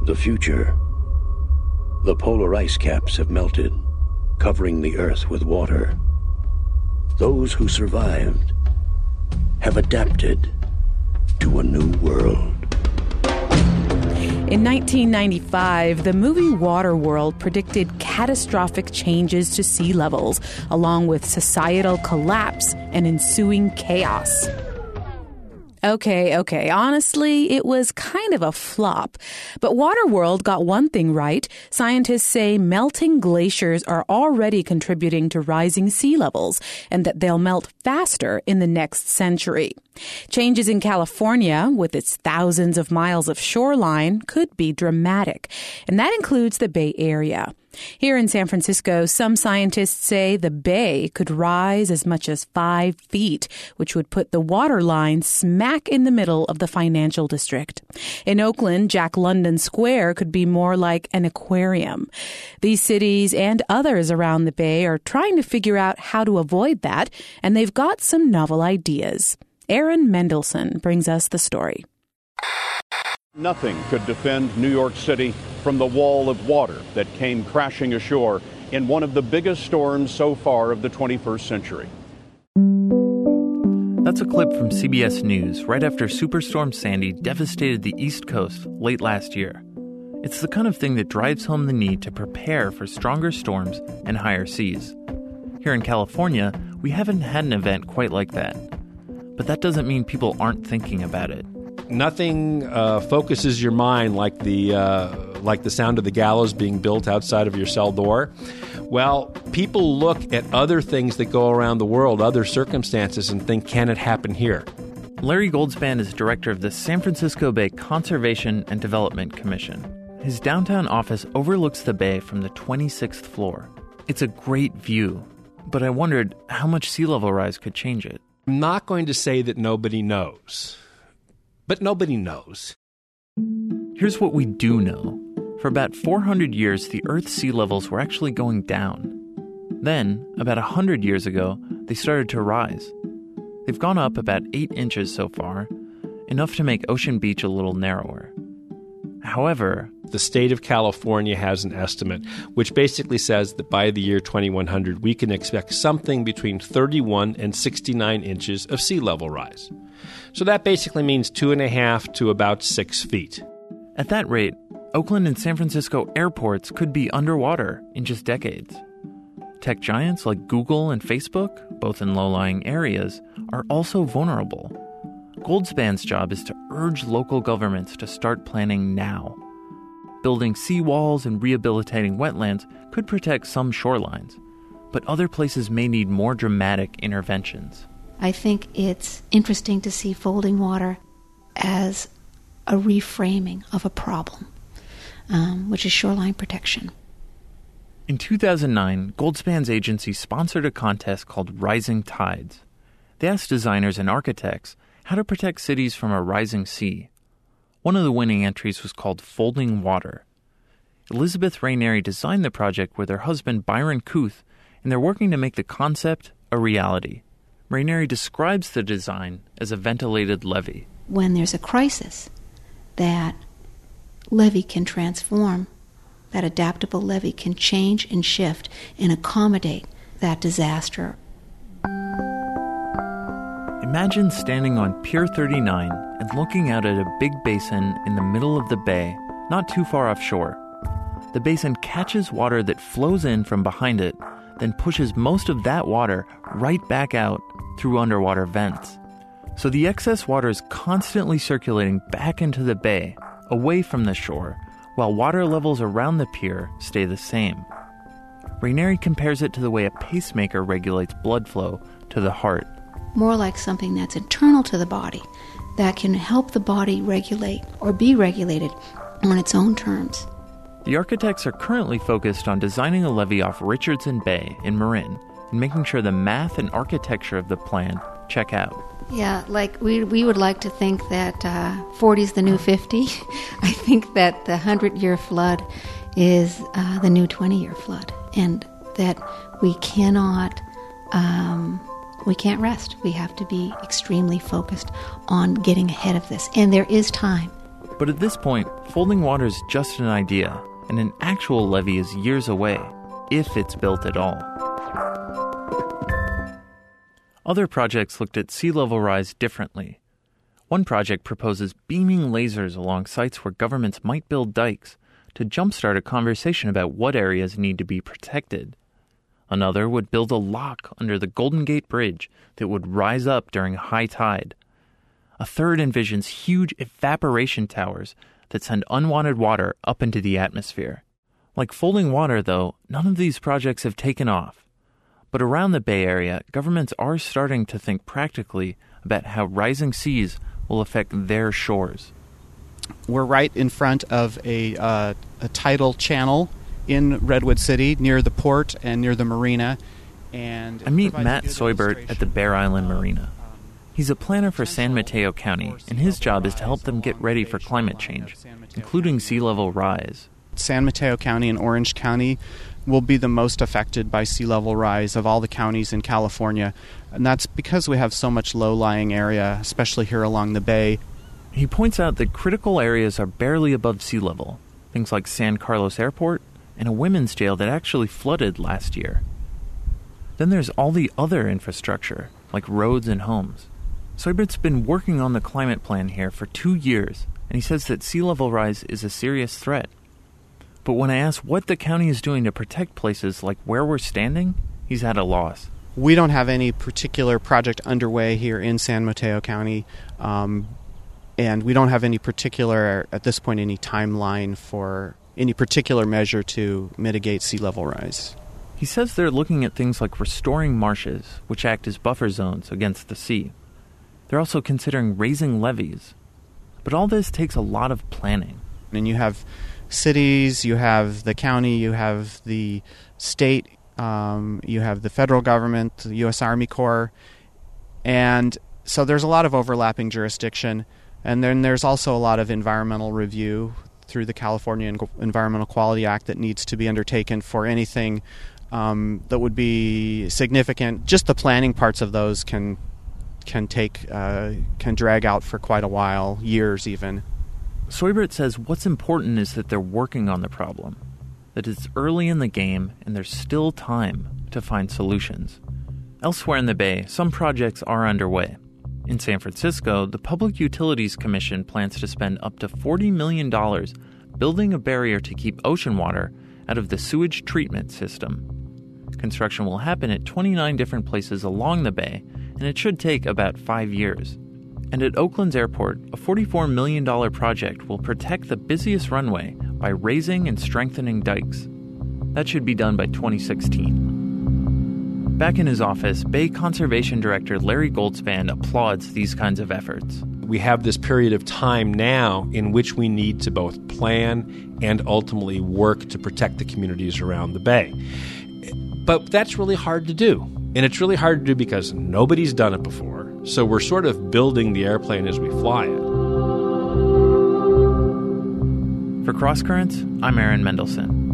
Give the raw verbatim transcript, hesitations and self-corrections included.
The future. The polar ice caps have melted, covering the Earth with water. Those who survived have adapted to a new world. In nineteen ninety-five, the movie Waterworld predicted catastrophic changes to sea levels, along with societal collapse and ensuing chaos. Okay, okay, honestly, it was kind of a flop. But Waterworld got one thing right. Scientists say melting glaciers are already contributing to rising sea levels, and that they'll melt faster in the next century. Changes in California, with its thousands of miles of shoreline, could be dramatic, and that includes the Bay Area. Here in San Francisco, some scientists say the bay could rise as much as five feet, which would put the water line smack in the middle of the financial district. In Oakland, Jack London Square could be more like an aquarium. These cities and others around the bay are trying to figure out how to avoid that, and they've got some novel ideas. Aaron Mendelson brings us the story. Nothing could defend New York City from the wall of water that came crashing ashore in one of the biggest storms so far of the twenty-first century. That's a clip from C B S News right after Superstorm Sandy devastated the East Coast late last year. It's the kind of thing that drives home the need to prepare for stronger storms and higher seas. Here in California, we haven't had an event quite like that. But that doesn't mean people aren't thinking about it. Nothing uh, focuses your mind like the uh, like the sound of the gallows being built outside of your cell door. Well, people look at other things that go around the world, other circumstances, and think, can it happen here? Larry Goldspan is director of the San Francisco Bay Conservation and Development Commission. His downtown office overlooks the bay from the twenty-sixth floor. It's a great view, but I wondered how much sea level rise could change it. I'm not going to say that nobody knows. But nobody knows. Here's what we do know. For about four hundred years, the Earth's sea levels were actually going down. Then, about one hundred years ago, they started to rise. They've gone up about eight inches so far, enough to make Ocean Beach a little narrower. However, the state of California has an estimate, which basically says that by the year twenty-one hundred, we can expect something between thirty-one and sixty-nine inches of sea level rise. So that basically means two and a half to about six feet. At that rate, Oakland and San Francisco airports could be underwater in just decades. Tech giants like Google and Facebook, both in low-lying areas, are also vulnerable. Goldspan's job is to urge local governments to start planning now. Building seawalls and rehabilitating wetlands could protect some shorelines, but other places may need more dramatic interventions. I think it's interesting to see folding water as a reframing of a problem, um, which is shoreline protection. In two thousand nine, Goldspan's agency sponsored a contest called Rising Tides. They asked designers and architects how to protect cities from a rising sea. One of the winning entries was called Folding Water. Elizabeth Raineri designed the project with her husband Byron Kuth, and they're working to make the concept a reality. Raineri describes the design as a ventilated levee. When there's a crisis, that levee can transform. That adaptable levee can change and shift and accommodate that disaster. Imagine standing on Pier thirty-nine and looking out at a big basin in the middle of the bay, not too far offshore. The basin catches water that flows in from behind it, then pushes most of that water right back out through underwater vents. So the excess water is constantly circulating back into the bay, away from the shore, while water levels around the pier stay the same. Raineri compares it to the way a pacemaker regulates blood flow to the heart. More like something that's internal to the body, that can help the body regulate or be regulated on its own terms. The architects are currently focused on designing a levee off Richardson Bay in Marin and making sure the math and architecture of the plan check out. Yeah, like we we would like to think that uh, forty is the new fifty. I think that the hundred-year flood is uh, the new twenty-year flood, and that we cannot um, we can't rest. We have to be extremely focused on getting ahead of this, and there is time. But at this point, folding water is just an idea, and an actual levee is years away, if it's built at all. Other projects looked at sea level rise differently. One project proposes beaming lasers along sites where governments might build dikes to jumpstart a conversation about what areas need to be protected. Another would build a lock under the Golden Gate Bridge that would rise up during high tide. A third envisions huge evaporation towers that send unwanted water up into the atmosphere. Like folding water, though, none of these projects have taken off. But around the Bay Area, governments are starting to think practically about how rising seas will affect their shores. We're right in front of a, uh, a tidal channel in Redwood City, near the port and near the marina. And I meet Matt Soibert at the Bear Island Marina. He's a planner for San Mateo County, and his job is to help them get ready for climate change, including sea level rise. San Mateo County and Orange County will be the most affected by sea level rise of all the counties in California. And that's because we have so much low-lying area, especially here along the bay. He points out that critical areas are barely above sea level, things like San Carlos Airport and a women's jail that actually flooded last year. Then there's all the other infrastructure, like roads and homes. Soibert's been working on the climate plan here for two years, and he says that sea level rise is a serious threat. But when I ask what the county is doing to protect places like where we're standing, he's at a loss. We don't have any particular project underway here in San Mateo County, um, and we don't have any particular, at this point, any timeline for any particular measure to mitigate sea level rise. He says they're looking at things like restoring marshes, which act as buffer zones against the sea. They're also considering raising levees. But all this takes a lot of planning. And you have cities, you have the county, you have the state, um, you have the federal government, the U S Army Corps, and so there's a lot of overlapping jurisdiction. And then there's also a lot of environmental review through the California Environmental Quality Act that needs to be undertaken for anything um, that would be significant. Just the planning parts of those can can take uh, can drag out for quite a while, years even. Soibert says what's important is that they're working on the problem, that it's early in the game and there's still time to find solutions. Elsewhere in the Bay, some projects are underway. In San Francisco, the Public Utilities Commission plans to spend up to forty million dollars building a barrier to keep ocean water out of the sewage treatment system. Construction will happen at twenty-nine different places along the bay, and it should take about five years. And at Oakland's airport, a forty-four million dollars project will protect the busiest runway by raising and strengthening dikes. That should be done by twenty sixteen. Back in his office, Bay Conservation Director Larry Goldspan applauds these kinds of efforts. We have this period of time now in which we need to both plan and ultimately work to protect the communities around the bay. But that's really hard to do. And it's really hard to do because nobody's done it before. So we're sort of building the airplane as we fly it. For Cross Currents, I'm Aaron Mendelson.